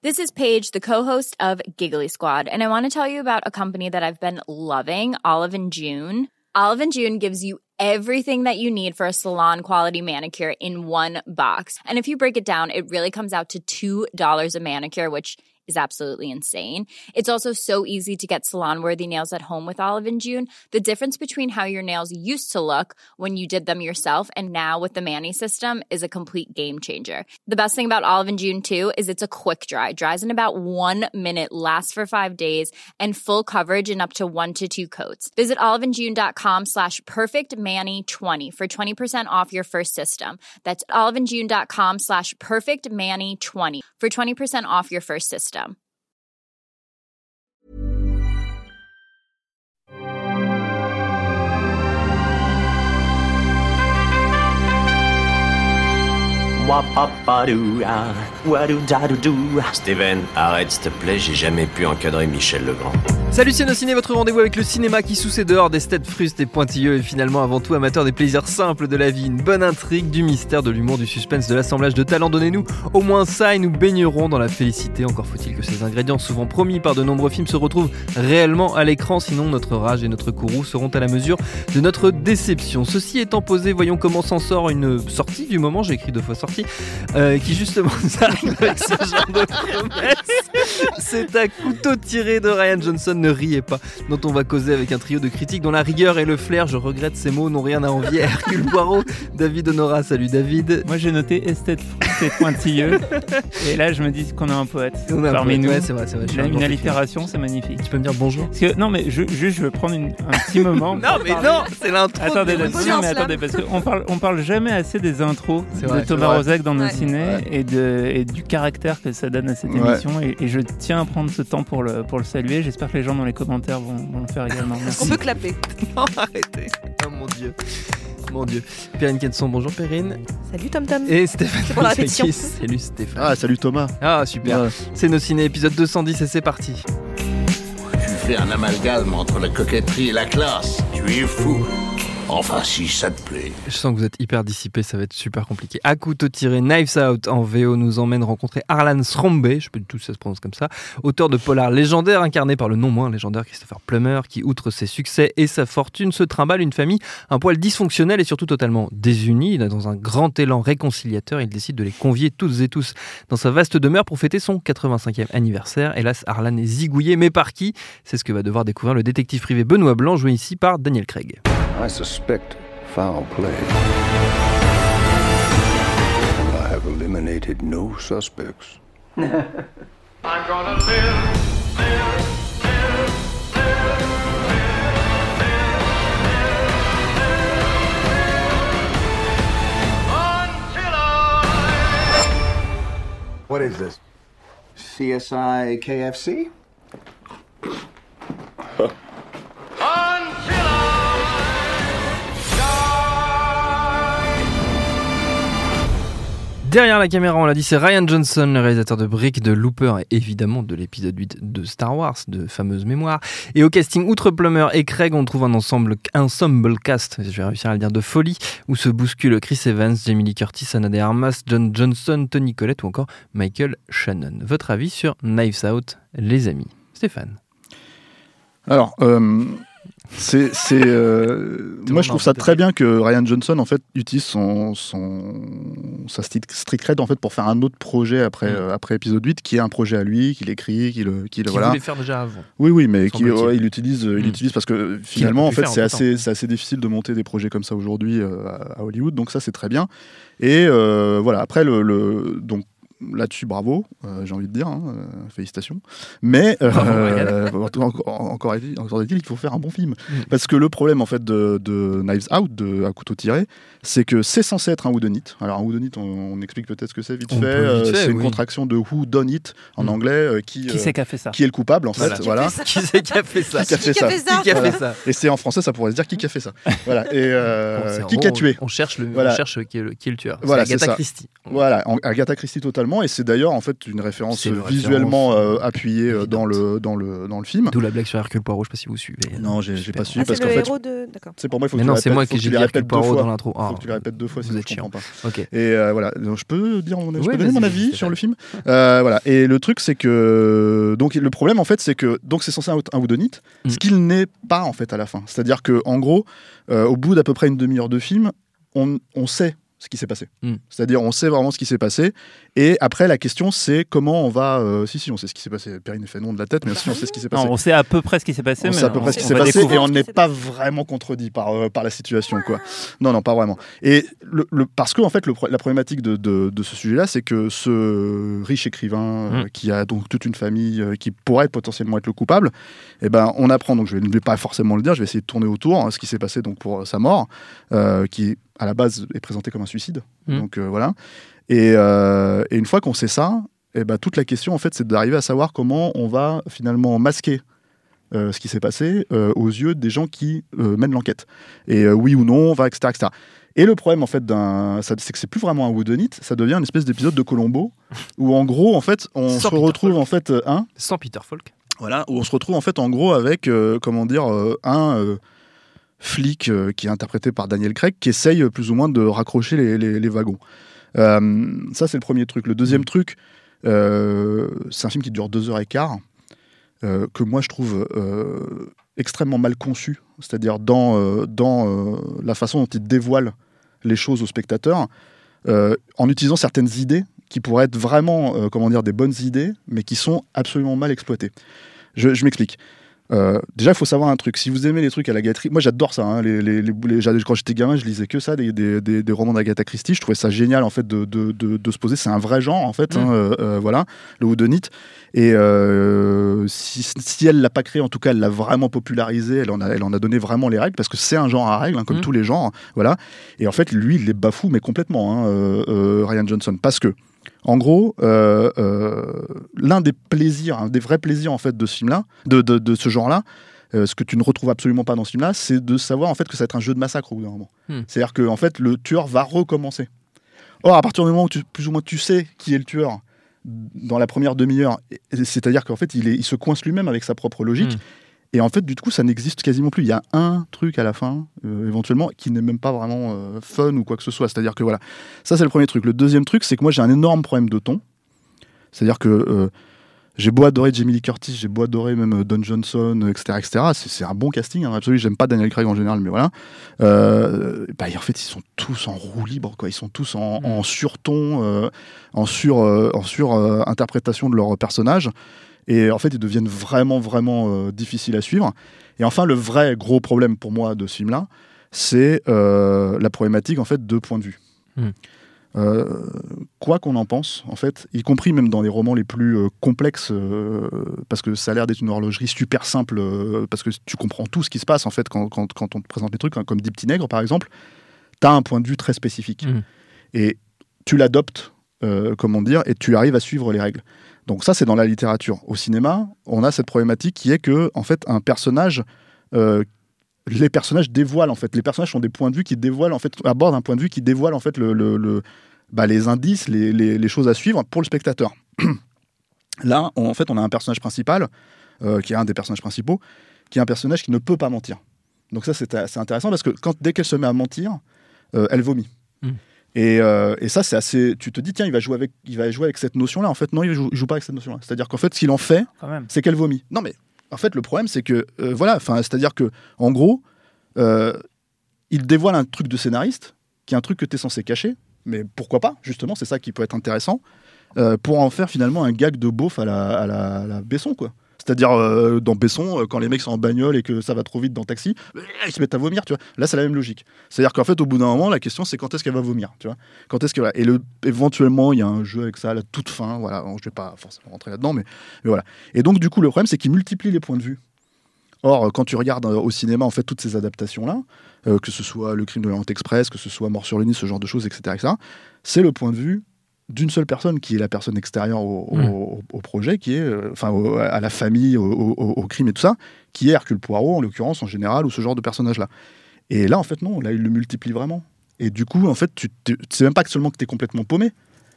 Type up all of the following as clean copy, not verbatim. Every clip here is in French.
This is Paige, the co-host of Giggly Squad, and I want to tell you about a company that I've been loving, Olive & June. Olive & June gives you everything that you need for a salon-quality manicure in one box. And if you break it down, it really comes out to $2 a manicure, which is absolutely insane. It's also so easy to get salon-worthy nails at home with Olive & June. The difference between how your nails used to look when you did them yourself and now with the Mani system is a complete game changer. The best thing about Olive & June, too, is it's a quick dry. Dries in about 1 minute, lasts for 5 days, and full coverage in up to 1 to 2 coats. Visit oliveandjune.com/perfectmani20 for 20% off your first system. That's oliveandjune.com/perfectmani20 for 20% off your first system. Steven, arrête s'il te plaît, j'ai jamais pu encadrer Michel Legrand. Salut c'est Ciné, votre rendez-vous avec le cinéma qui sous ses dehors d'esthètes frustes et pointilleux et finalement avant tout amateur des plaisirs simples de la vie, une bonne intrigue, du mystère, de l'humour, du suspense, de l'assemblage de talents, donnez-nous au moins ça et nous baignerons dans la félicité. Encore faut-il que ces ingrédients souvent promis par de nombreux films se retrouvent réellement à l'écran, sinon notre rage et notre courroux seront à la mesure de notre déception. Ceci étant posé, voyons comment s'en sort une sortie du moment, j'ai écrit 2 fois sortie, qui justement nous arrive avec ce genre de promesses. C'est à couteau tiré de Rian Johnson, ne riez pas, dont on va causer avec un trio de critiques dont la rigueur et le flair, je regrette ces mots, n'ont rien à envier à Hercule Poirot. David Honora, salut David. Moi j'ai noté esthète et pointilleux et là je me dis qu'on a un poète parmi nous. Ouais, c'est vrai. Une allitération, c'est magnifique. Tu peux me dire bonjour? Parce que, non mais je veux prendre un petit moment. Non mais non, c'est l'intro. Attendez, parce qu'on parle jamais assez des intros de Thomas Rozek dans nos ciné et du caractère que ça donne à cette émission et je tiens à prendre ce temps pour le saluer. J'espère que les gens dans les commentaires vont le faire également. Merci. On peut clapper. Non, arrêtez. Oh mon Dieu. Perrine Kenson, bonjour Perrine. Salut Tom Tom. Et Stéphane. C'est pour la répétition. Salut Stéphane. Ah, salut Thomas. Ah, super. Ouais. C'est nos ciné épisode 210 et c'est parti. Tu fais un amalgame entre la coquetterie et la classe. Tu es fou. Enfin, si ça te plaît. Je sens que vous êtes hyper dissipés, ça va être super compliqué. À couteau tiré, Knives Out en VO nous emmène rencontrer Harlan Srombe, je sais pas du tout si ça se prononce comme ça, auteur de polar légendaire incarné par le non moins légendaire Christopher Plummer, qui outre ses succès et sa fortune se trimballe une famille un poil dysfonctionnelle et surtout totalement désunie. Dans un grand élan réconciliateur, il décide de les convier toutes et tous dans sa vaste demeure pour fêter son 85e anniversaire. Hélas, Harlan est zigouillé, mais par qui? C'est ce que va devoir découvrir le détective privé Benoît Blanc, joué ici par Daniel Craig. I suspect foul play. And I have eliminated no suspects. I'm gonna live. What is this? CSI KFC? Derrière la caméra, on l'a dit, c'est Rian Johnson, le réalisateur de Brick, de Looper et évidemment de l'épisode 8 de Star Wars, de fameuse mémoire. Et au casting, outre Plummer et Craig, on trouve un ensemble cast, je vais réussir à le dire, de folie, où se bousculent Chris Evans, Jamie Lee Curtis, Ana de Armas, John Johnson, Toni Collette ou encore Michael Shannon. Votre avis sur Knives Out, les amis? Stéphane. Alors, moi je trouve ça très bien que Rian Johnson en fait utilise sa street cred en fait pour faire un autre projet après épisode 8 qui est un projet à lui, qu'il écrit, qu'il voilà. voulait faire déjà avant. Oui, mais il utilise parce que finalement en fait c'est assez difficile de monter des projets comme ça aujourd'hui à Hollywood, donc ça c'est très bien. Et voilà, après donc là-dessus, bravo, j'ai envie de dire, félicitations. Mais encore est-il qu'il faut faire un bon film. Parce que le problème en fait de Knives Out, à couteau tiré, c'est que c'est censé être un whodunit. Alors un whodunit, on explique peut-être ce que c'est vite fait. C'est une contraction de who done it en anglais, qui c'est qui a fait ça, qui est le coupable en fait. Voilà. Qui c'est qui a fait ça? Qui a fait ça? Et c'est en français, ça pourrait se dire qui a fait ça. Voilà. Et qui a tué? On cherche qui est le tueur. Voilà, c'est Agatha Christie. Voilà, Agatha Christie totalement. Exactement, et c'est d'ailleurs en fait une référence visuellement appuyée dans le film. D'où la blague sur Hercule Poirot, je sais pas si vous suivez. Non, j'ai pas suivi parce qu'en fait. D'accord. C'est pour moi, il faut que tu non, répètes, c'est moi qui j'ai dit Hercule Poirot dans l'intro. Il faut que tu le répètes 2 fois, sinon je comprends pas. Ok. Et voilà, donc, je peux donner mon avis sur le film. Voilà. Et le truc, c'est que donc le problème en fait, c'est que donc c'est censé être un whodunit, ce qu'il n'est pas en fait à la fin. C'est-à-dire que en gros, au bout d'à peu près une demi-heure de film, on sait ce qui s'est passé. C'est-à-dire, on sait vraiment ce qui s'est passé. Et après, la question, c'est comment on va... Si, on sait ce qui s'est passé. Perrine fait non de la tête, mais si, on sait ce qui s'est passé. Non, on sait à peu près ce qui s'est passé. On sait à peu près ce qui s'est passé et on n'est pas vraiment contredit par la situation, quoi. Non, pas vraiment. Et parce que, en fait, la problématique de ce sujet-là, c'est que ce riche écrivain qui a donc toute une famille qui pourrait potentiellement être le coupable, eh ben, on apprend, donc je ne vais pas forcément le dire, je vais essayer de tourner autour, ce qui s'est passé donc, pour sa mort, qui à la base est présenté comme un suicide. Donc voilà. Et une fois qu'on sait ça, et ben, toute la question en fait, c'est d'arriver à savoir comment on va finalement masquer ce qui s'est passé aux yeux des gens qui mènent l'enquête. Et oui ou non, etc. Et le problème en fait c'est que c'est plus vraiment un whodunit, ça devient une espèce d'épisode de Columbo où en gros en fait on se retrouve en fait sans Peter Falk. Voilà, où on se retrouve en fait en gros avec un flic qui est interprété par Daniel Craig qui essaye plus ou moins de raccrocher les wagons. Ça c'est le premier truc. Le deuxième truc, c'est un film qui dure 2h15 que moi je trouve extrêmement mal conçu, c'est-à-dire dans la façon dont il dévoile les choses aux spectateurs, en utilisant certaines idées qui pourraient être vraiment des bonnes idées mais qui sont absolument mal exploitées. Je m'explique. Déjà, il faut savoir un truc. Si vous aimez les trucs à l'Agatha, moi j'adore ça. Hein, quand j'étais gamin, je lisais que ça, des romans d'Agatha Christie. Je trouvais ça génial en fait de se poser. C'est un vrai genre en fait. Voilà, le whodunit. Et si elle l'a pas créé, en tout cas, elle l'a vraiment popularisé. Elle en a donné vraiment les règles parce que c'est un genre à règles, comme tous les genres. Voilà. Et en fait, lui, il les bafoue, mais complètement. Rian Johnson, parce que. En gros, l'un des plaisirs, un des vrais plaisirs en fait de ce film-là, de ce genre-là, ce que tu ne retrouves absolument pas dans ce film-là, c'est de savoir en fait que ça va être un jeu de massacre au bout d'un moment. C'est-à-dire que en fait le tueur va recommencer. Or, à partir du moment où plus ou moins tu sais qui est le tueur dans la première demi-heure, c'est-à-dire qu'en fait il se coince lui-même avec sa propre logique. Et en fait, du coup, ça n'existe quasiment plus. Il y a un truc à la fin, éventuellement, qui n'est même pas vraiment fun ou quoi que ce soit. C'est-à-dire que voilà, ça c'est le premier truc. Le deuxième truc, c'est que moi j'ai un énorme problème de ton. C'est-à-dire que j'ai beau adorer Jamie Lee Curtis, j'ai beau adorer même Don Johnson, etc. C'est un bon casting, hein, absolument. J'aime pas Daniel Craig en général, mais voilà. En fait, ils sont tous en roue libre, quoi. Ils sont tous en surton, en sur-interprétation de leur personnage. Et en fait, ils deviennent vraiment, vraiment difficiles à suivre. Et enfin, le vrai gros problème pour moi de ce film-là, c'est la problématique en fait de point de vue. Quoi qu'on en pense, en fait, y compris même dans les romans les plus complexes, parce que ça a l'air d'être une horlogerie super simple, parce que tu comprends tout ce qui se passe en fait quand on te présente les trucs, hein, comme Dix Petits Nègres par exemple, t'as un point de vue très spécifique. Et tu l'adoptes, et tu arrives à suivre les règles. Donc ça, c'est dans la littérature. Au cinéma, on a cette problématique qui est que, en fait, un personnage, les personnages dévoilent, en fait. Les personnages ont des points de vue qui dévoilent, en fait, abordent un point de vue qui dévoile, en fait, les indices, les choses à suivre pour le spectateur. Là, on a un personnage principal, qui est un des personnages principaux, qui est un personnage qui ne peut pas mentir. Donc ça, c'est intéressant parce que dès qu'elle se met à mentir, elle vomit. Et ça, c'est assez. Tu te dis, tiens, il va jouer avec cette notion-là. En fait, non, il joue pas avec cette notion-là. C'est-à-dire qu'en fait, ce qu'il en fait, c'est qu'elle vomit. Non, mais en fait, le problème, c'est que c'est-à-dire que, en gros, il dévoile un truc de scénariste, qui est un truc que tu es censé cacher. Mais pourquoi pas ? Justement, c'est ça qui peut être intéressant pour en faire finalement un gag de beauf à la Besson, quoi. C'est-à-dire dans Besson, quand les mecs sont en bagnole et que ça va trop vite dans le taxi, ils se mettent à vomir, tu vois. Là, c'est la même logique. C'est-à-dire qu'en fait, au bout d'un moment, la question, c'est quand est-ce qu'elle va vomir, tu vois. Quand est-ce que et éventuellement, il y a un jeu avec ça à la toute fin. Voilà, je vais pas forcément rentrer là-dedans, mais voilà. Et donc, du coup, le problème, c'est qu'il multiplie les points de vue. Or, quand tu regardes au cinéma, en fait, toutes ces adaptations-là, que ce soit Le Crime de l'Orient Express, que ce soit Mort sur le Nil, ce genre de choses, etc., c'est le point de vue d'une seule personne qui est la personne extérieure au projet, qui est à la famille, au crime et tout ça, qui est Hercule Poirot en l'occurrence en général, ou ce genre de personnage-là. Et là en fait non, là il le multiplie vraiment. Et du coup en fait c'est même pas seulement que t'es complètement paumé,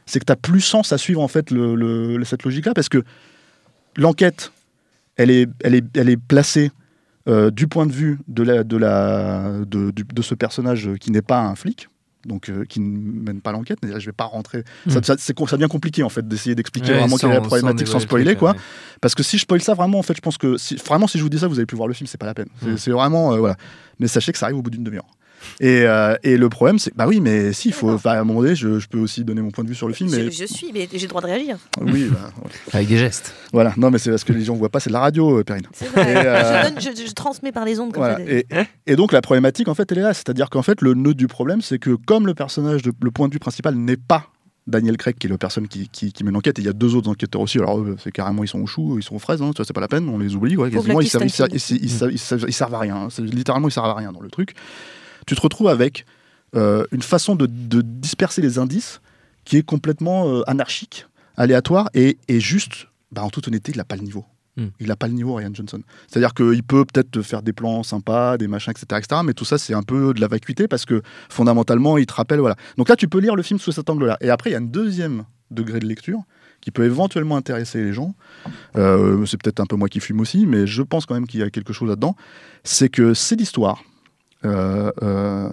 c'est que tu n'as plus sens à suivre en fait cette logique-là, parce que l'enquête, elle est placée du point de vue de ce personnage qui n'est pas un flic, donc qui ne mène pas l'enquête. Je ne vais pas rentrer. Ça devient compliqué en fait d'essayer d'expliquer vraiment quelle est la problématique sans spoiler, quoi. Ouais. Parce que si je spoil ça vraiment, en fait, je pense que si je vous dis ça, vous avez pu voir le film, c'est pas la peine. C'est vraiment voilà. Mais sachez que ça arrive au bout d'une demi-heure. Et le problème, c'est bah oui, mais si, il faut. À un moment donné, je peux aussi donner mon point de vue sur le film. Mais j'ai le droit de réagir. Oui, ouais. Avec des gestes. Voilà, non, mais c'est parce que les gens ne voient pas, c'est de la radio, Perrine. C'est vrai. Je transmets par les ondes. Comme voilà. Et donc la problématique, en fait, elle est là. C'est-à-dire qu'en fait, le nœud du problème, c'est que comme le point de vue principal n'est pas Daniel Craig, qui est la personne qui mène l'enquête, et il y a 2 autres enquêteurs aussi. Alors eux, c'est carrément, ils sont aux choux, ils sont aux fraises, hein, c'est pas la peine, on les oublie. Ouais, quasiment, ils servent à rien. Littéralement, ils servent à rien dans le truc. Tu te retrouves avec une façon de disperser les indices qui est complètement anarchique, aléatoire, et juste, en toute honnêteté, il n'a pas le niveau. Il n'a pas le niveau, Rian Johnson. C'est-à-dire qu'il peut peut-être te faire des plans sympas, des machins, etc., mais tout ça, c'est un peu de la vacuité, parce que fondamentalement, il te rappelle... Voilà. Donc là, tu peux lire le film sous cet angle-là. Et après, il y a un deuxième degré de lecture qui peut éventuellement intéresser les gens. C'est peut-être un peu moi qui fume aussi, mais je pense quand même qu'il y a quelque chose là-dedans. C'est que c'est l'histoire d'un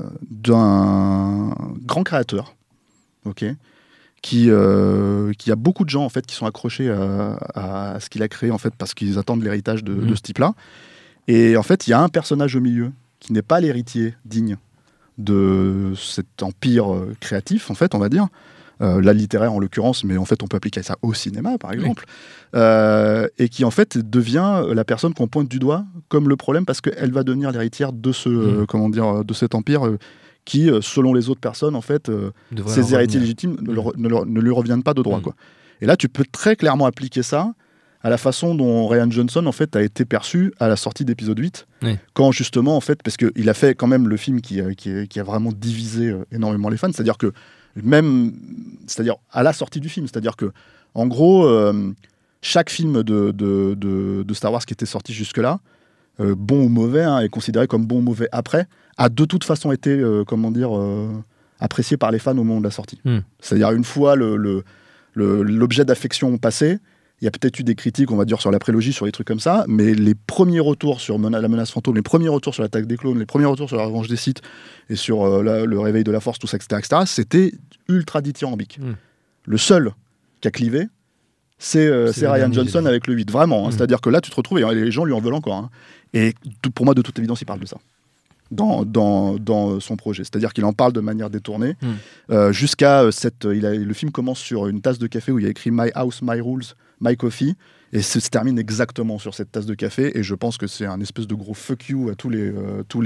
grand créateur, qui a beaucoup de gens en fait qui sont accrochés à ce qu'il a créé en fait parce qu'ils attendent l'héritage de ce type-là. Et en fait, il y a un personnage au milieu qui n'est pas l'héritier digne de cet empire créatif, en fait, on va dire. La littéraire en l'occurrence, mais en fait on peut appliquer ça au cinéma par exemple, et qui en fait devient la personne qu'on pointe du doigt comme le problème parce qu'elle va devenir l'héritière de de cet empire qui, selon les autres personnes, en fait, ses héritiers légitimes ne lui reviennent pas de droit, quoi. Et là, tu peux très clairement appliquer ça à la façon dont Rian Johnson, en fait, a été perçu à la sortie d'épisode 8, quand justement, en fait, parce qu'il a fait quand même le film qui a vraiment divisé énormément les fans, c'est-à-dire que à la sortie du film, c'est-à-dire que, en gros, chaque film de Star Wars qui était sorti jusque-là, bon ou mauvais, est considéré comme bon ou mauvais après, a de toute façon été, apprécié par les fans au moment de la sortie. C'est-à-dire, une fois l'objet d'affection passé, il y a peut-être eu des critiques, on va dire, sur la prélogie, sur les trucs comme ça, mais les premiers retours sur la menace fantôme, les premiers retours sur l'attaque des clones, les premiers retours sur la revanche des Sith et sur le réveil de la Force, tout ça, etc., c'était ultra dithyrambique. Le seul qui a clivé, c'est Rian Johnson avec le 8, vraiment. C'est-à-dire que là, tu te retrouves, et les gens lui en veulent encore. Et pour moi, de toute évidence, il parle de ça dans son projet. C'est-à-dire qu'il en parle de manière détournée, jusqu'à le film commence sur une tasse de café où il y a écrit « My House, My Rules ». My Coffee, et se termine exactement sur cette tasse de café, et je pense que c'est un espèce de gros fuck you à tous les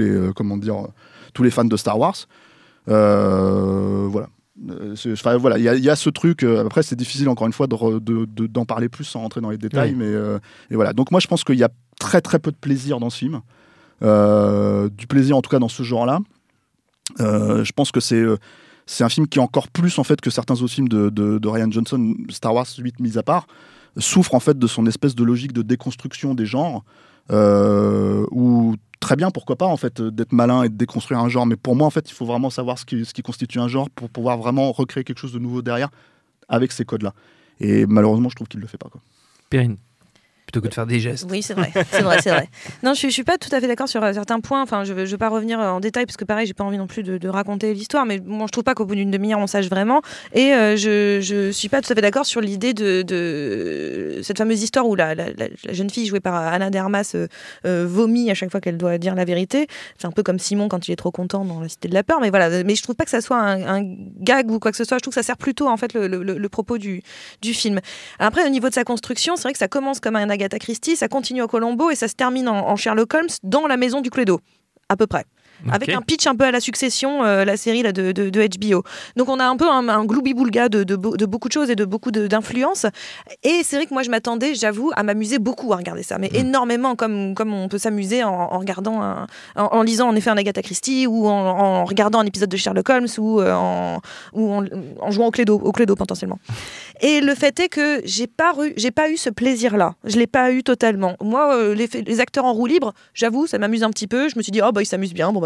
fans de Star Wars. Voilà. Il y a ce truc, après c'est difficile encore une fois d'en parler plus sans rentrer dans les détails, mais et voilà. Donc moi je pense qu'il y a très très peu de plaisir dans ce film, du plaisir en tout cas dans ce genre-là. Je pense que c'est un film qui, encore plus en fait que certains autres films de Rian Johnson, Star Wars 8 mis à part, souffre en fait de son espèce de logique de déconstruction des genres, où très bien, pourquoi pas en fait d'être malin et de déconstruire un genre, mais pour moi en fait il faut vraiment savoir ce qui constitue un genre pour pouvoir vraiment recréer quelque chose de nouveau derrière avec ces codes-là. Et malheureusement je trouve qu'il le fait pas, quoi. Perrine, plutôt que de faire des gestes. Oui, c'est vrai. Non, je suis pas tout à fait d'accord sur certains points. Enfin, je vais pas revenir en détail parce que pareil, j'ai pas envie non plus de raconter l'histoire. Mais bon, je trouve pas qu'au bout d'une demi-heure on sache vraiment. Et je suis pas tout à fait d'accord sur l'idée de cette fameuse histoire où la jeune fille jouée par Anna de Armas vomit à chaque fois qu'elle doit dire la vérité. C'est un peu comme Simon quand il est trop content dans La Cité de la Peur. Mais voilà. Mais je trouve pas que ça soit un gag ou quoi que ce soit. Je trouve que ça sert plutôt en fait le propos du film. Après, au niveau de sa construction, c'est vrai que ça commence comme un Agatha Christie, ça continue à Columbo et ça se termine en Sherlock Holmes dans la maison du Cluedo, à peu près. Avec un pitch un peu à la Succession, la série là, de HBO. Donc on a un peu un gloubi-boulga de beaucoup de choses et de beaucoup d'influences. Et c'est vrai que moi je m'attendais, j'avoue, à m'amuser beaucoup à regarder ça, mais énormément, comme on peut s'amuser en regardant, en lisant en effet un Agatha Christie ou en regardant un épisode de Sherlock Holmes ou en jouant au Cluedo potentiellement. Et le fait est que j'ai pas eu ce plaisir-là. Je l'ai pas eu totalement. Moi, les acteurs en roue libre, j'avoue, ça m'amuse un petit peu. Je me suis dit, ils s'amusent bien. Bon,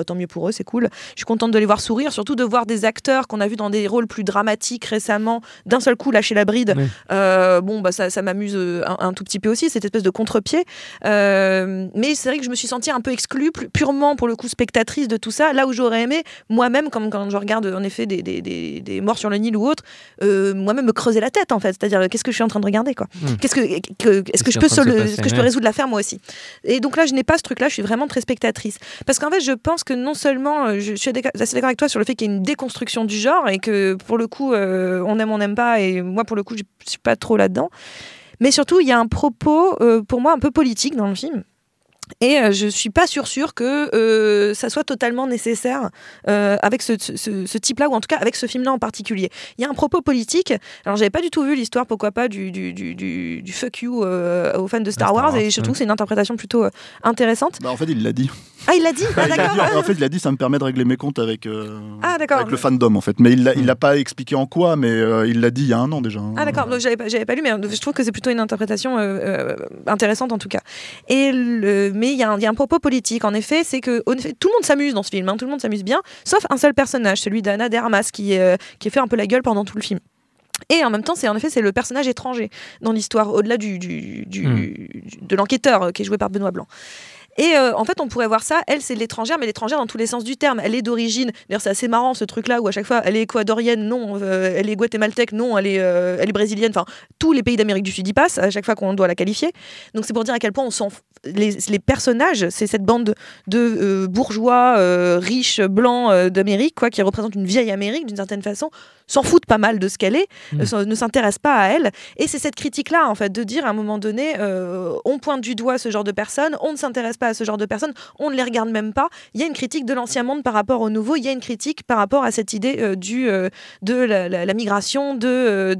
tant mieux pour eux, c'est cool. Je suis contente de les voir sourire, surtout de voir des acteurs qu'on a vus dans des rôles plus dramatiques récemment, d'un seul coup lâcher la bride. Oui. Ça m'amuse un tout petit peu aussi, cette espèce de contre-pied. Mais c'est vrai que je me suis sentie un peu exclue, purement pour le coup spectatrice de tout ça, là où j'aurais aimé, moi-même, comme quand je regarde en effet des morts sur le Nil ou autre, moi-même me creuser la tête en fait, c'est-à-dire qu'est-ce que je suis en train de regarder quoi. Est-ce que je peux résoudre l'affaire moi aussi. Et donc là je n'ai pas ce truc-là, je suis vraiment très spectatrice. Parce qu'en fait je pense que non seulement, je suis assez d'accord avec toi sur le fait qu'il y a une déconstruction du genre et que pour le coup on aime, on n'aime pas, et moi pour le coup je suis pas trop là-dedans. Mais surtout, il y a un propos, pour moi, un peu politique dans le film. Et je suis pas sûre que ça soit totalement nécessaire avec ce type-là, ou en tout cas avec ce film-là en particulier. Il y a un propos politique. Alors, j'avais pas du tout vu l'histoire, pourquoi pas, du fuck you aux fans de Star Wars, et je trouve que c'est une interprétation plutôt intéressante. En fait, il l'a dit. Ah, il l'a dit, d'accord. En fait, il a dit, ça me permet de régler mes comptes avec le fandom, en fait. Mais il l'a pas expliqué en quoi, mais il l'a dit il y a un an déjà. Ah d'accord, donc j'avais pas lu, mais je trouve que c'est plutôt une interprétation intéressante en tout cas. Mais il y a un propos politique, en effet, c'est que tout le monde s'amuse dans ce film, tout le monde s'amuse bien, sauf un seul personnage, celui d'Anna de Armas, qui fait un peu la gueule pendant tout le film. Et en même temps, c'est le personnage étranger dans l'histoire, au-delà de l'enquêteur qui est joué par Benoît Blanc. Et en fait, on pourrait voir ça, elle, c'est l'étrangère, mais l'étrangère dans tous les sens du terme. Elle est d'origine, d'ailleurs c'est assez marrant ce truc-là, où à chaque fois, elle est équatorienne, non, elle est guatémaltèque, non, elle est brésilienne, enfin, tous les pays d'Amérique du Sud y passent, à chaque fois qu'on doit la qualifier. Donc c'est pour dire à quel point les personnages, c'est cette bande de bourgeois riches, blancs d'Amérique, quoi, qui représentent une vieille Amérique d'une certaine façon, s'en foutent pas mal de ce qu'elle est, ne s'intéressent pas à elle. Et c'est cette critique-là, en fait, de dire à un moment donné, on pointe du doigt ce genre de personnes, on ne s'intéresse pas à ce genre de personnes, on ne les regarde même pas. Il y a une critique de l'ancien monde par rapport au nouveau, il y a une critique par rapport à cette idée de la migration et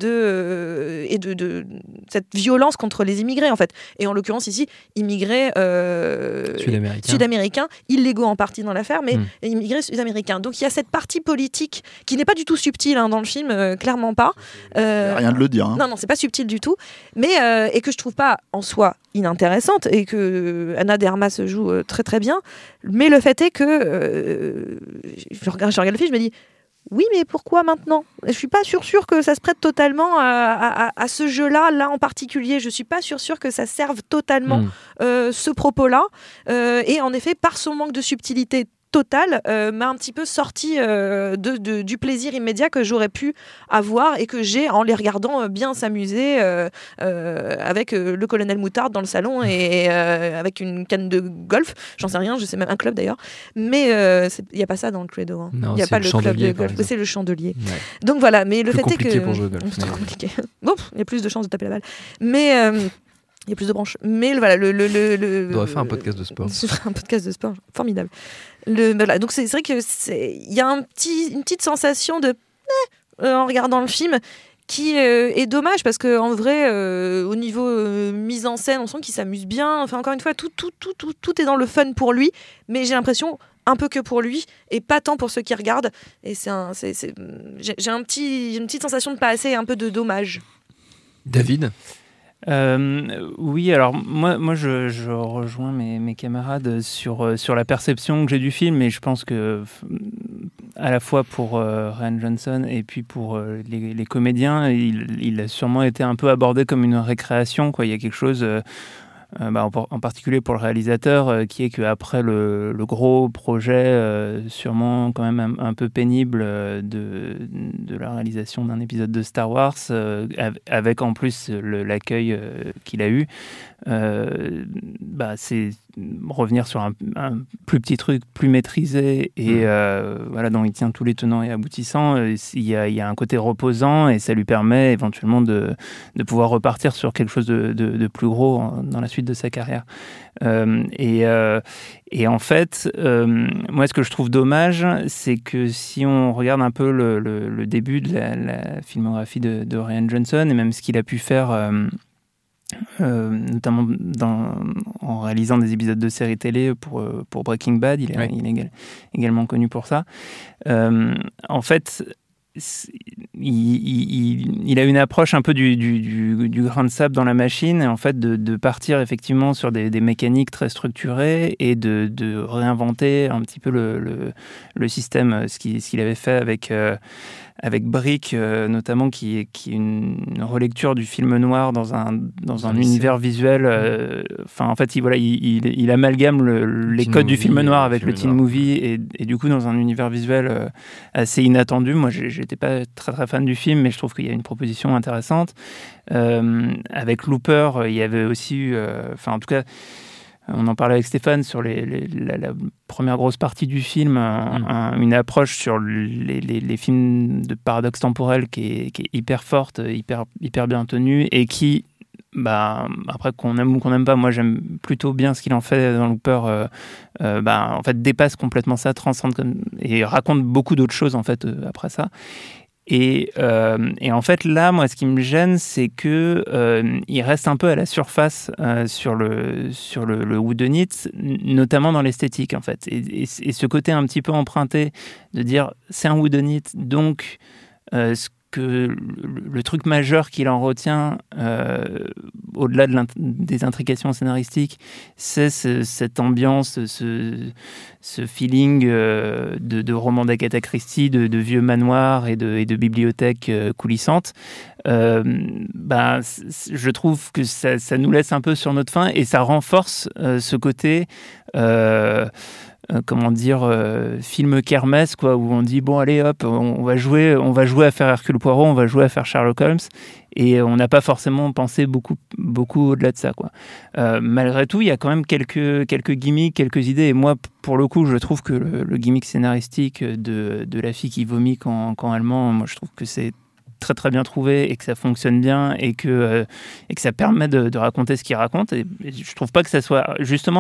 de cette violence contre les immigrés, en fait. Et en l'occurrence ici, immigrés sud-américains, illégaux en partie dans l'affaire, mais immigrés sud-américains. Donc il y a cette partie politique qui n'est pas du tout subtile dans le film, clairement pas. Rien de le dire. Non, c'est pas subtil du tout, mais et que je trouve pas en soi inintéressante, et que Anna de Armas se joue très très bien. Mais le fait est que je regarde le film, je me dis oui, mais pourquoi maintenant ? Je suis pas sûre que ça se prête totalement à ce jeu-là, là en particulier. Je suis pas sûre que ça serve totalement ce propos-là. Et en effet, par son manque de subtilité totale, m'a un petit peu sorti du plaisir immédiat que j'aurais pu avoir et que j'ai en les regardant bien s'amuser avec le colonel Moutarde dans le salon et avec une canne de golf, j'en sais rien, je sais même un club d'ailleurs, mais il n'y a pas ça dans le Cluedo, hein. Il n'y a pas le club de golf, c'est le chandelier. Ouais. Donc voilà, mais le fait est que pour jouer au golf, c'est trop compliqué. Bon, il y a plus de chances de taper la balle, mais il y a plus de branches. Mais voilà, on devrait faire un podcast de sport. Un podcast de sport, formidable. Voilà. Donc c'est vrai que il y a une petite sensation de en regardant le film qui est dommage, parce que en vrai, au niveau mise en scène, on sent qu'il s'amuse bien. Enfin, encore une fois, tout est dans le fun pour lui, mais j'ai l'impression un peu que pour lui et pas tant pour ceux qui regardent. Et j'ai une petite sensation de pas assez, un peu de dommage. David. Oui, alors moi je rejoins mes camarades sur la perception que j'ai du film, et je pense que à la fois pour Rian Johnson et puis pour les comédiens, il a sûrement été un peu abordé comme une récréation, quoi. Il y a quelque chose en particulier pour le réalisateur, qui est qu'après le gros projet, sûrement quand même un peu pénible de la réalisation d'un épisode de Star Wars, avec en plus l'accueil qu'il a eu, c'est revenir sur un plus petit truc, plus maîtrisé, et dont il tient tous les tenants et aboutissants. Il y a un côté reposant, et ça lui permet éventuellement de pouvoir repartir sur quelque chose de plus gros dans la suite de sa carrière. Et en fait, moi, ce que je trouve dommage, c'est que si on regarde un peu le début de la filmographie de Rian Johnson, et même ce qu'il a pu faire, notamment en réalisant des épisodes de séries télé pour Breaking Bad, il est également connu pour ça. En fait, il a une approche un peu du grain de sable dans la machine, et en fait de partir effectivement sur des mécaniques très structurées et de réinventer un petit peu le système, ce qu'il avait fait avec Brick, notamment, qui est une relecture du film noir dans un univers visuel. En fait, il amalgame les codes du film noir avec le teen movie, et du coup, dans un univers visuel assez inattendu. Moi, j'étais pas très, très fan du film, mais je trouve qu'il y a une proposition intéressante. Avec Looper, il y avait aussi... en tout cas... On en parlait avec Stéphane sur la première grosse partie du film, une approche sur les films de paradoxe temporel qui est hyper forte, hyper bien tenue, et qui, après qu'on aime ou qu'on n'aime pas, moi j'aime plutôt bien ce qu'il en fait dans Looper, en fait dépasse complètement ça, transcende et raconte beaucoup d'autres choses en fait après ça. Et en fait, là, moi, ce qui me gêne, c'est que il reste un peu à la surface sur le whodunit, notamment dans l'esthétique, en fait. Et ce côté un petit peu emprunté de dire c'est un whodunit, donc le truc majeur qu'il en retient, au-delà des intrications scénaristiques, c'est cette ambiance, ce feeling de roman d'Agatha Christie, de vieux manoirs et de bibliothèques coulissantes. Je trouve que ça nous laisse un peu sur notre faim, et ça renforce ce côté... film kermesse, quoi, où on dit bon allez hop, on va jouer à faire Hercule Poirot, on va jouer à faire Sherlock Holmes, et on n'a pas forcément pensé beaucoup au-delà de ça, quoi. Malgré tout, il y a quand même quelques gimmicks, quelques idées, et moi pour le coup je trouve que le gimmick scénaristique de la fille qui vomit quand elle ment, moi je trouve que c'est très très bien trouvé et que ça fonctionne bien, et que ça permet de raconter ce qu'il raconte, et je trouve pas que ça soit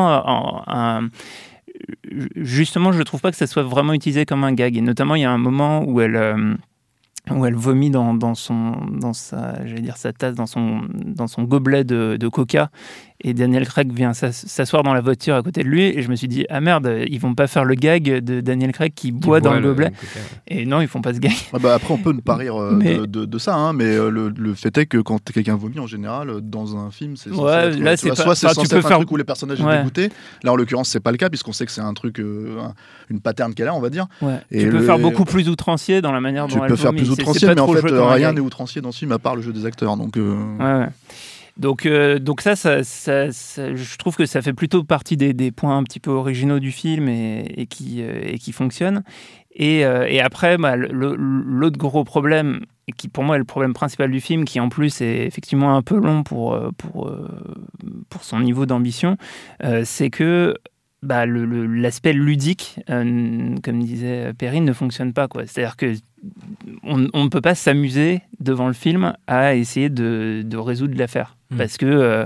Justement, je trouve pas que ça soit vraiment utilisé comme un gag. Et notamment, il y a un moment où elle vomit dans sa tasse, dans son gobelet de coca. Et Daniel Craig vient s'asseoir dans la voiture à côté de lui, et je me suis dit, ah merde, ils vont pas faire le gag de Daniel Craig qui boit dans le gobelet. Et non, ils font pas ce gag. Après, on peut ne pas rire de ça, hein, mais le fait est que quand quelqu'un vomit, en général, dans un film, c'est censé être, là, c'est censé être un truc où les personnages sont dégoûtés. Là, en l'occurrence, c'est pas le cas, puisqu'on sait que c'est un truc, une pattern qu'elle a, on va dire. Ouais. Et tu peux faire beaucoup plus outrancier dans la manière dont elle vomit. Tu peux faire plus outrancier, mais en fait, rien n'est outrancier dans ce film, à part le jeu des acteurs. Donc, Donc ça, je trouve que ça fait plutôt partie des points un petit peu originaux du film et qui fonctionnent. Et après, l'autre gros problème, qui pour moi est le problème principal du film, qui en plus est effectivement un peu long pour son niveau d'ambition, c'est que l'aspect ludique, comme disait Perrine, ne fonctionne pas, quoi. C'est-à-dire que on ne peut pas s'amuser devant le film à essayer de résoudre l'affaire. Parce que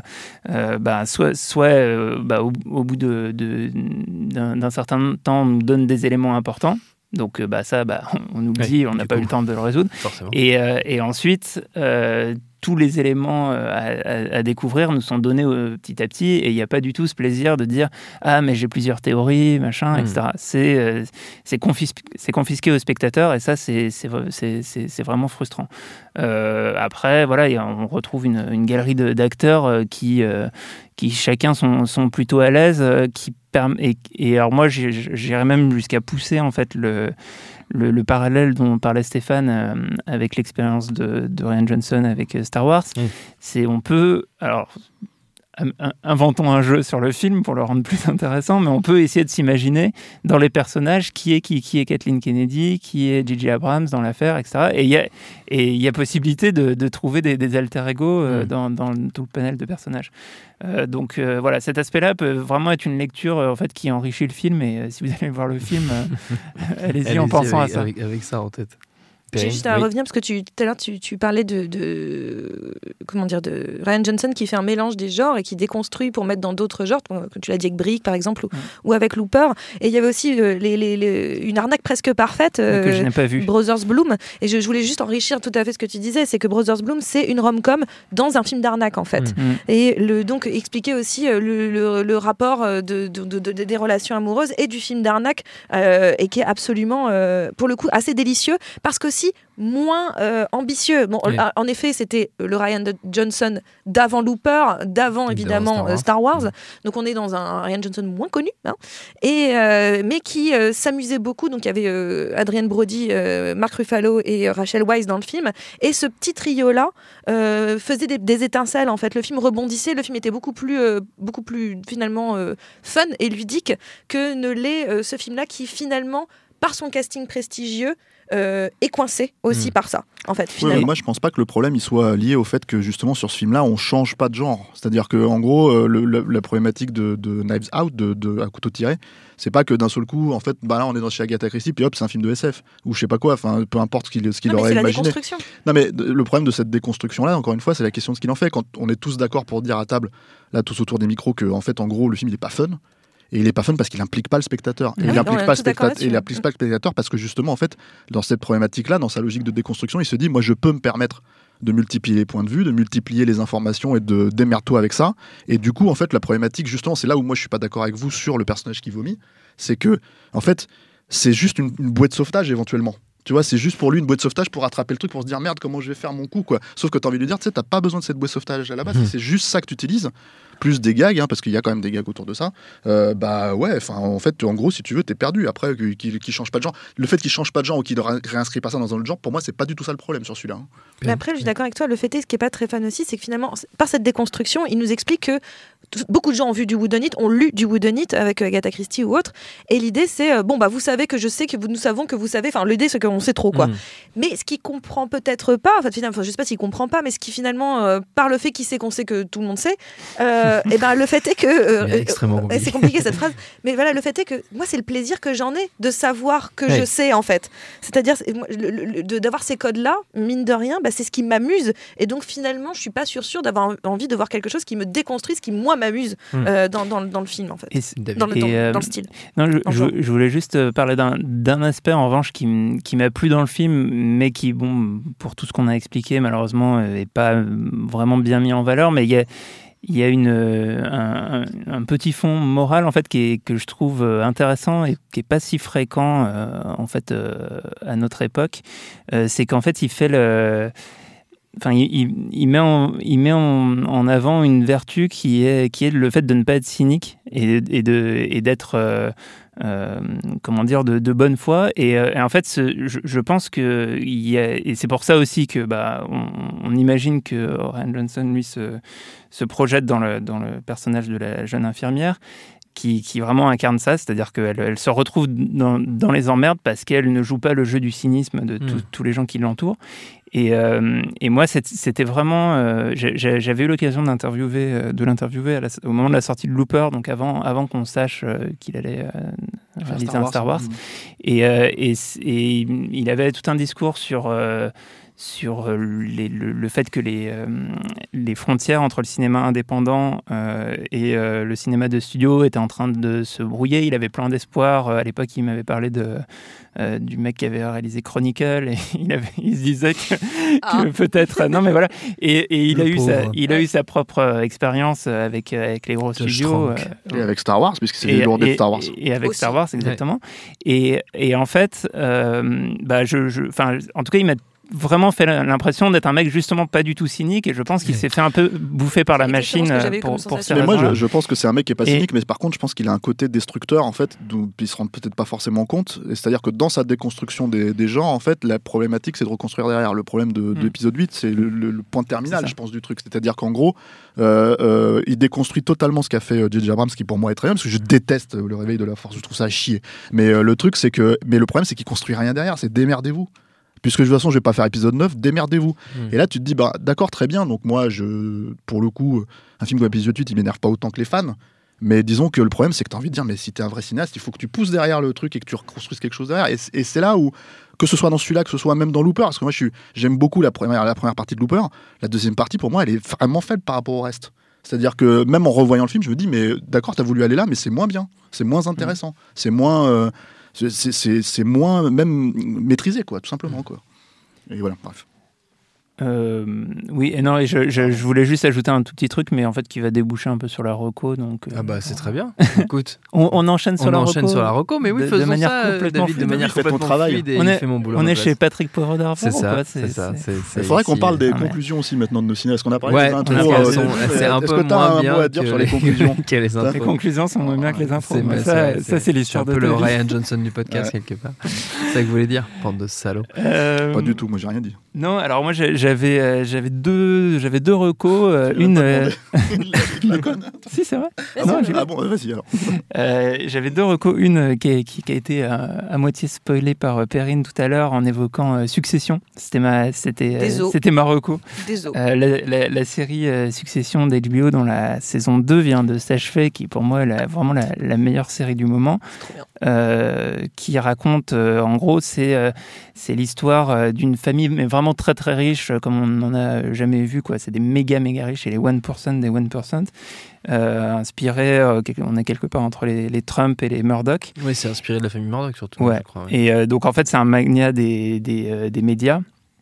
au bout d'un certain temps, on nous donne des éléments importants. Donc on oublie, on n'a pas eu le temps de le résoudre. Forcément. Et ensuite, tous les éléments à découvrir nous sont donnés petit à petit, et il n'y a pas du tout ce plaisir de dire « Ah, mais j'ai plusieurs théories, machin, etc. » C'est confisqué au spectateur, et ça, c'est vraiment frustrant. Après, voilà, on retrouve une galerie d'acteurs qui chacun sont plutôt à l'aise, et alors moi, j'irais même jusqu'à pousser, en fait, le parallèle dont parlait Stéphane avec l'expérience de Rian Johnson avec Star Wars. C'est on peut... Alors, inventons un jeu sur le film pour le rendre plus intéressant, mais on peut essayer de s'imaginer dans les personnages qui est Kathleen Kennedy, qui est J.J. Abrams dans l'affaire, etc. Et il y a possibilité de trouver des alter-ego dans tout le panel de personnages. Donc voilà, cet aspect-là peut vraiment être une lecture en fait, qui enrichit le film, et si vous allez voir le film, allez-y en pensant à ça. Avec ça en tête. J'ai juste à revenir parce que tout à l'heure tu parlais de Rian Johnson qui fait un mélange des genres et qui déconstruit pour mettre dans d'autres genres, comme tu l'as dit avec Brick par exemple ou avec Looper. Et il y avait aussi une arnaque presque parfaite que je n'ai pas vue, Brothers Bloom. Et je voulais juste enrichir tout à fait ce que tu disais, c'est que Brothers Bloom c'est une rom-com dans un film d'arnaque en fait. Et donc expliquer aussi le rapport des relations amoureuses et du film d'arnaque et qui est absolument pour le coup assez délicieux, parce qu'aussi aussi moins ambitieux. Bon, en effet, c'était le Rian Johnson d'avant Looper, d'avant évidemment Star Wars. Donc on est dans un Rian Johnson moins connu, hein, mais qui s'amusait beaucoup. Donc il y avait Adrien Brody, Mark Ruffalo et Rachel Weisz dans le film. Et ce petit trio-là faisait des étincelles. En fait, le film rebondissait. Le film était beaucoup plus finalement fun et ludique que ne l'est ce film-là qui finalement, par son casting prestigieux, est coincé aussi par ça, en fait, finalement. Moi je pense pas que le problème il soit lié au fait que justement sur ce film là on change pas de genre, c'est-à-dire que en gros la problématique de Knives Out, de à couteau tiré, c'est pas que d'un seul coup en fait là on est dans chez Agatha Christie puis hop c'est un film de SF ou je sais pas quoi, enfin peu importe ce qu'il aurait imaginé. Non mais le problème de cette déconstruction là, encore une fois, c'est la question de ce qu'il en fait. Quand on est tous d'accord pour dire à table là tous autour des micros que en fait en gros le film il est pas fun. Et il est pas fun parce qu'il implique pas le spectateur. Et il implique pas le spectateur parce que justement, en fait, dans cette problématique-là, dans sa logique de déconstruction, il se dit, moi, je peux me permettre de multiplier les points de vue, de multiplier les informations et de démerde-toi avec ça. Et du coup, en fait, la problématique, justement, c'est là où moi, je suis pas d'accord avec vous sur le personnage qui vomit, c'est que, en fait, c'est juste une bouée de sauvetage éventuellement. Tu vois, c'est juste pour lui une bouée de sauvetage pour attraper le truc, pour se dire merde, comment je vais faire mon coup, quoi. Sauf que t'as envie de lui dire, tu sais, t'as pas besoin de cette bouée de sauvetage à la base, c'est juste ça que tu utilises, plus des gags, hein, parce qu'il y a quand même des gags autour de ça. Bah ouais, enfin, en fait, en gros, si tu veux, t'es perdu. Après, qu'il change pas de genre. Le fait qu'il change pas de genre ou qu'il ne réinscrit pas ça dans un autre genre, pour moi, c'est pas du tout ça le problème sur celui-là. Hein. Mais après, je suis d'accord avec toi, le fait est, ce qui est pas très fan aussi, c'est que finalement, par cette déconstruction, il nous explique que beaucoup de gens ont vu du Whodunit, ont lu du Whodunit avec Agatha Christie ou autre, et l'idée c'est bon bah vous savez que je sais que nous savons que vous savez, enfin l'idée c'est qu'on sait trop quoi. Mais ce qu'il comprend peut-être pas, enfin finalement, je sais pas s'il comprend pas, mais ce qui finalement par le fait qu'il sait qu'on sait que tout le monde sait, et ben le fait est que c'est compliqué cette phrase, mais voilà, le fait est que moi c'est le plaisir que j'en ai de savoir que je sais en fait, c'est-à-dire d'avoir ces codes là, mine de rien, bah, c'est ce qui m'amuse, et donc finalement je suis pas sûre d'avoir envie de voir quelque chose qui me déconstruit, ce qui moi m'amuse dans le film en fait, dans le style. Non, je voulais juste parler d'un aspect en revanche qui m'a plu dans le film, mais qui, bon, pour tout ce qu'on a expliqué, malheureusement, n'est pas vraiment bien mis en valeur, mais il y a un petit fond moral en fait que je trouve intéressant et qui est pas si fréquent en fait à notre époque. C'est qu'en fait il fait Enfin, il met en avant une vertu qui est le fait de ne pas être cynique et d'être comment dire, de bonne foi, et en fait je pense que et c'est pour ça aussi que on imagine que Rian Johnson lui se projette dans le personnage de la jeune infirmière qui vraiment incarne ça, c'est-à-dire qu'elle se retrouve dans les emmerdes parce qu'elle ne joue pas le jeu du cynisme de tous les gens qui l'entourent. Et moi, c'était vraiment... j'avais eu l'occasion de l'interviewer au moment de la sortie de Looper, donc avant qu'on sache qu'il allait réaliser un Star Wars. Et il avait tout un discours sur le fait que les frontières entre le cinéma indépendant et le cinéma de studio étaient en train de se brouiller. Il avait plein d'espoir. À l'époque, il m'avait parlé du mec qui avait réalisé Chronicle, et il se disait que peut-être... Non, mais voilà. Et il a eu sa propre expérience avec les gros studios. Et avec Star Wars, puisque c'est les lourdets de Star Wars. Et avec Star Wars, exactement. Ouais. Et en fait, en tout cas, il m'a vraiment fait l'impression d'être un mec justement pas du tout cynique, et je pense qu'il s'est fait un peu bouffer par la machine pour ces raisons. Moi je pense que c'est un mec qui est pas cynique, mais par contre je pense qu'il a un côté destructeur en fait, d'où il se rend peut-être pas forcément compte, c'est-à-dire que dans sa déconstruction des genres en fait, la problématique c'est de reconstruire derrière. Le problème de l'épisode 8 c'est le point terminal je pense du truc, c'est-à-dire qu'en gros il déconstruit totalement ce qu'a fait J.J. Abrams, qui pour moi est très bien parce que je déteste le réveil de la force, je trouve ça à chier, mais le truc c'est que le problème c'est qu'il construit rien derrière, c'est démerdez-vous. Puisque de toute façon je vais pas faire épisode 9, démerdez-vous. Et là tu te dis d'accord, très bien, donc moi pour le coup un film comme épisode 8 il m'énerve pas autant que les fans, mais disons que le problème c'est que tu as envie de dire mais si t'es un vrai cinéaste il faut que tu pousses derrière le truc et que tu reconstruises quelque chose derrière, et c'est là où, que ce soit dans celui-là, que ce soit même dans Looper, parce que moi j'aime beaucoup la première partie de Looper, la deuxième partie pour moi elle est vraiment faible par rapport au reste. C'est-à-dire que même en revoyant le film je me dis mais d'accord t'as voulu aller là mais c'est moins bien, c'est moins intéressant, c'est moins... c'est moins même maîtrisé quoi, tout simplement quoi. Et voilà, bref. Oui, et non, et je voulais juste ajouter un tout petit truc, mais en fait qui va déboucher un peu sur la reco. Donc, ah bah c'est très bien. Écoute, on enchaîne sur la reco. On enchaîne sur la reco, mais oui, faisons de manière ça, complètement David, de manière complètement fluide. On est chez Patrick Poivre c'est ça. Il faudrait qu'on parle des conclusions aussi maintenant de nos ciné. Est-ce qu'on a parlé des intros? C'est un peu moins bien. Est-ce que tu as un mot à dire sur les conclusions? Les conclusions sont moins bien que les intros. Ça, c'est l'histoire de un peu le Ryan Johnson du podcast quelque part. C'est ça que vous voulez dire, bande de salauds. Pas du tout. Moi, j'ai rien dit. Non, alors moi j'avais deux recos. Une. La conne. Si, c'est vrai. Ah bon, vas-y alors. J'avais deux recos. Une qui a été à moitié spoilée par Perrine tout à l'heure en évoquant Succession. C'était ma reco. La série Succession d'HBO dont la saison 2 vient de s'achever, qui pour moi est vraiment la meilleure série du moment. Qui raconte, en gros, c'est l'histoire d'une famille mais vraiment très très riche, comme on n'en a jamais vu, quoi. C'est des méga riches, et les 1% des 1%, inspiré, on est quelque part entre les Trump et les Murdoch. Oui, c'est inspiré de la famille Murdoch surtout, ouais. Je crois. Ouais. Et donc en fait c'est un magnat des médias,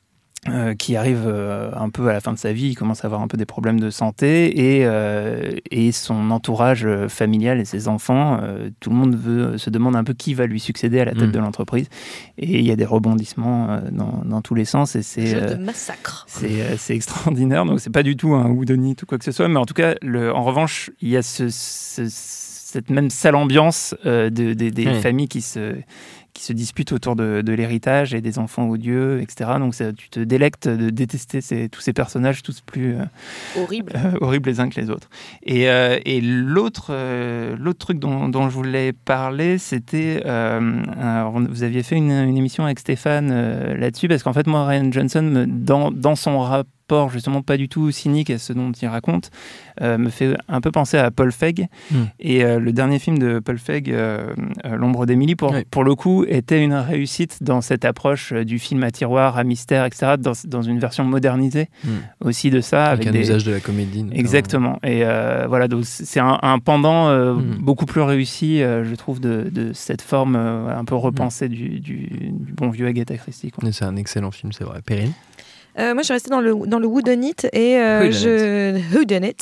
qui arrive un peu à la fin de sa vie, il commence à avoir un peu des problèmes de santé, et son entourage familial et ses enfants, tout le monde se demande un peu qui va lui succéder à la tête de l'entreprise, et il y a des rebondissements dans tous les sens, et c'est jeu de massacre. C'est extraordinaire. Donc c'est pas du tout un whodunit ou quoi que ce soit, mais en tout cas en revanche il y a cette même sale ambiance des familles qui se disputent autour de l'héritage et des enfants odieux, etc. Donc tu te délectes de détester tous ces personnages, tous plus horribles les uns que les autres. Et l'autre truc dont je voulais parler, c'était... vous aviez fait une émission avec Stéphane là-dessus, parce qu'en fait, moi, Ryan Johnson, dans son rapport justement pas du tout cynique à ce dont il raconte, me fait un peu penser à Paul Feig. Et le dernier film de Paul Feig, L'ombre d'Emily, pour le coup, était une réussite dans cette approche du film à tiroir, à mystère, etc., dans une version modernisée aussi de ça. Avec un usage de la comédie. Exactement. Et voilà, donc c'est un pendant beaucoup plus réussi, je trouve, de cette forme un peu repensée du bon vieux Agatha Christie, quoi. C'est un excellent film, c'est vrai. Perrine? Moi, je suis restée dans le whodunit et whodunit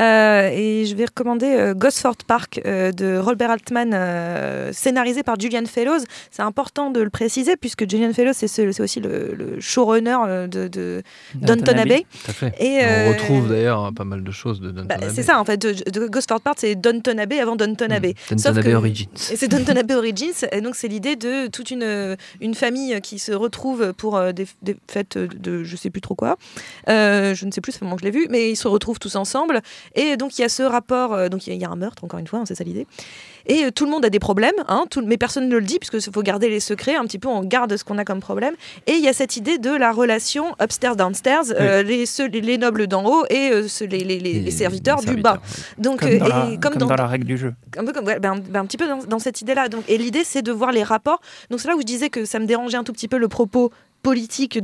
et je vais recommander Gosford Park de Robert Altman, scénarisé par Julian Fellowes. C'est important de le préciser puisque Julian Fellowes c'est aussi le showrunner de Downton Abbey. Tout à fait. Et on retrouve d'ailleurs pas mal de choses de Downton Abbey. C'est ça en fait. De Gosford Park, c'est Downton Abbey avant Downton Abbey. Downton Abbey Origins. Et c'est Downton Abbey Origins. Et donc c'est l'idée de toute une famille qui se retrouve pour des fêtes de je sais plus trop quoi. Je ne sais plus, ça fait un moment que je l'ai vu, mais ils se retrouvent tous ensemble. Et donc il y a ce rapport. Donc il y a un meurtre, encore une fois, c'est ça l'idée. Et tout le monde a des problèmes, mais personne ne le dit, puisqu'il faut garder les secrets, un petit peu on garde ce qu'on a comme problème. Et il y a cette idée de la relation upstairs-downstairs, les nobles d'en haut et les serviteurs du bas. Donc, comme dans la règle du jeu. Un peu comme, un petit peu dans cette idée-là. Donc, et l'idée, c'est de voir les rapports. Donc c'est là où je disais que ça me dérangeait un tout petit peu le propos politique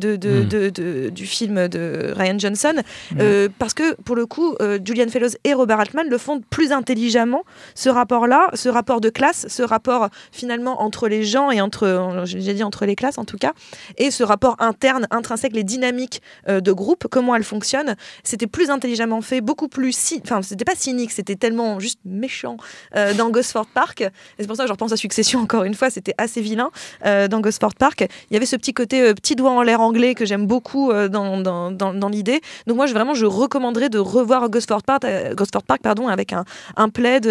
du film de Ryan Johnson, parce que pour le coup Julian Fellowes et Robert Altman le font plus intelligemment, ce rapport-là, ce rapport de classe, ce rapport finalement entre les gens et entre les classes en tout cas, et ce rapport interne, intrinsèque, les dynamiques de groupe, comment elles fonctionnent, c'était plus intelligemment fait, beaucoup plus c'était pas cynique, c'était tellement juste méchant dans Gosford Park, et c'est pour ça que je repense à Succession encore une fois, c'était assez vilain dans Gosford Park. Il y avait ce petit côté petit doigt en l'air anglais que j'aime beaucoup dans l'idée. Donc moi je recommanderais de revoir Gosford Park avec un plaid,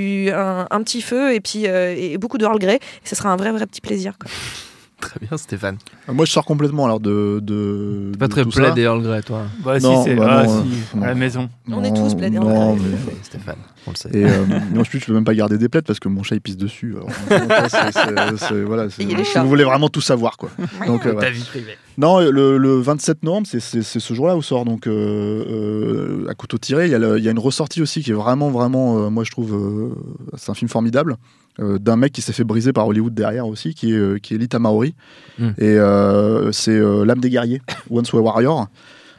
un petit feu et puis et beaucoup de Earl Grey, et ce sera un vrai petit plaisir, quoi. Très bien, Stéphane. Moi, je sors complètement alors de T'es pas très plaid et Earl Grey, toi. Bah non, si, c'est à la maison. On est tous plaid et Earl Grey. Stéphane, on le sait. Et moi, je peux même pas garder des plaids parce que mon chat il pisse dessus. Alors, si vous voulez vraiment tout savoir, quoi. Donc, ta vie privée. Non, le 27 novembre, c'est ce jour-là où sort donc à couteau tiré. Il y a une ressortie aussi qui est vraiment, moi je trouve, c'est un film formidable. D'un mec qui s'est fait briser par Hollywood derrière aussi, qui est Lita Maori. Et c'est L'âme des guerriers, Once Were Warriors,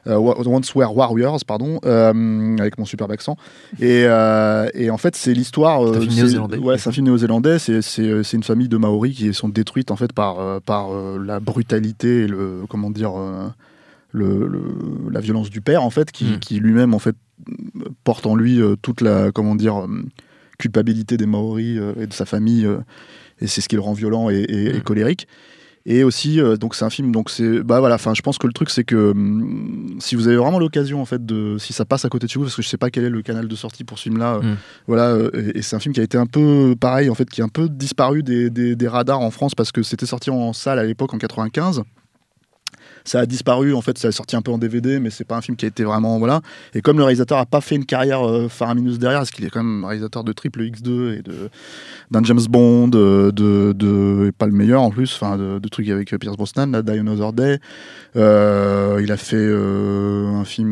avec mon superbe accent. Et en fait, c'est l'histoire. C'est un film néo-zélandais. Ouais, c'est un film néo-zélandais. C'est une famille de Maoris qui sont détruites en fait par la brutalité et la violence du père en fait, qui lui-même en fait porte en lui toute la culpabilité des Maoris et de sa famille, et c'est ce qui le rend violent et colérique. Et aussi, donc c'est un film, donc c'est, je pense que le truc c'est que si vous avez vraiment l'occasion en fait si ça passe à côté de chez vous, parce que je sais pas quel est le canal de sortie pour ce film-là, et c'est un film qui a été un peu pareil en fait, qui est un peu disparu des radars en France parce que c'était sorti en salle à l'époque en 95. Ça a disparu, en fait, ça est sorti un peu en DVD, mais c'est pas un film qui a été vraiment, voilà. Et comme le réalisateur a pas fait une carrière faramineuse derrière, parce qu'il est quand même réalisateur de Triple X2 et d'un James Bond, et pas le meilleur en plus, de trucs avec Pierce Brosnan, là, Die Another Day. Il a fait un film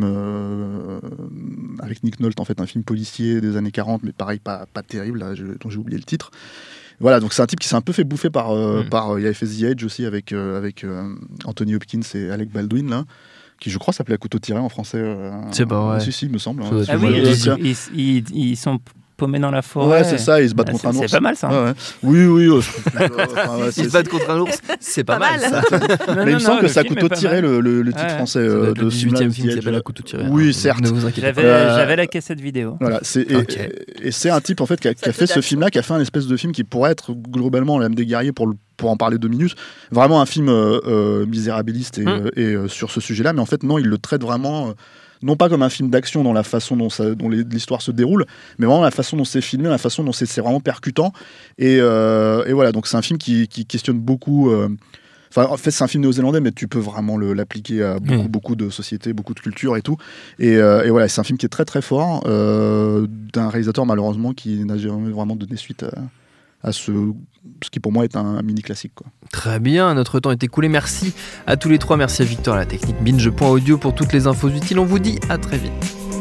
avec Nick Nolte, en fait, un film policier des années 40, mais pareil, pas terrible, là, dont j'ai oublié le titre. Voilà, donc c'est un type qui s'est un peu fait bouffer par il avait fait The Edge aussi avec Anthony Hopkins et Alec Baldwin là, qui je crois s'appelait À couteau tiré en français. C'est pas vrai. Si, il me semble. Ah oui, ils sont paumés dans la forêt. Ouais, c'est ça, ils se battent contre un ours. C'est pas mal ça. Ouais. Oui. Ils se battent contre un ours, c'est pas mal ça. Mais il me semble que c'est À couteau tiré le titre français de le 18e film qui s'appelle À couteau tiré. Oui, certes. Ne vous inquiétez pas. J'avais la cassette vidéo. Voilà, et c'est un type en fait qui a fait ce film-là, qui a fait un espèce de film qui pourrait être globalement l'âme des guerriers pour en parler 2 minutes, vraiment un film misérabiliste et sur ce sujet-là, mais en fait non, il le traite vraiment non pas comme un film d'action dans la façon dont l'histoire se déroule, mais vraiment la façon dont c'est filmé, la façon dont c'est vraiment percutant, et voilà, donc c'est un film qui questionne beaucoup. En fait, c'est un film néo-zélandais, mais tu peux vraiment l'appliquer à beaucoup de sociétés, beaucoup de cultures et tout. Et voilà, c'est un film qui est très très fort, d'un réalisateur malheureusement qui n'a jamais vraiment donné suite à ce qui pour moi est un mini classique, quoi. Très bien, notre temps est écoulé. Merci à tous les trois, merci à Victor à la technique binge.audio pour toutes les infos utiles. On vous dit à très vite.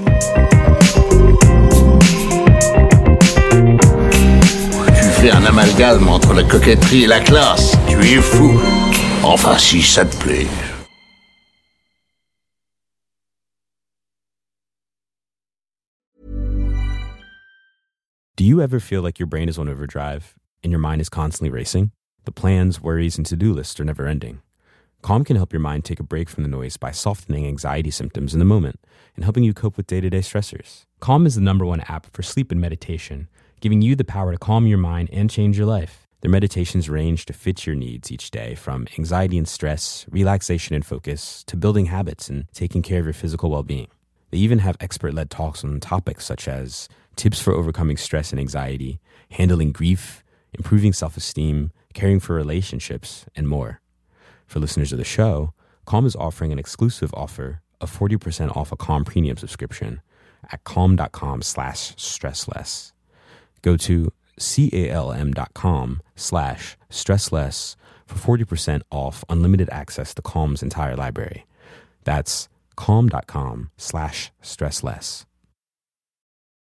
Tu fais un amalgame entre la coquetterie et la classe. Tu es fou. Enfin, si ça te plaît. Do you ever feel like your brain is on overdrive and your mind is constantly racing? The plans, worries, and to-do lists are never ending. Calm can help your mind take a break from the noise by softening anxiety symptoms in the moment and helping you cope with day-to-day stressors. Calm is the #1 app for sleep and meditation, giving you the power to calm your mind and change your life. Their meditations range to fit your needs each day, from anxiety and stress, relaxation and focus, to building habits and taking care of your physical well-being. They even have expert-led talks on topics such as tips for overcoming stress and anxiety, handling grief, improving self-esteem, caring for relationships, and more. For listeners of the show, Calm is offering an exclusive offer of 40% off a Calm premium subscription at calm.com/stressless. Go to calm.com/stressless for 40% off unlimited access to Calm's entire library. That's calm.com/stressless.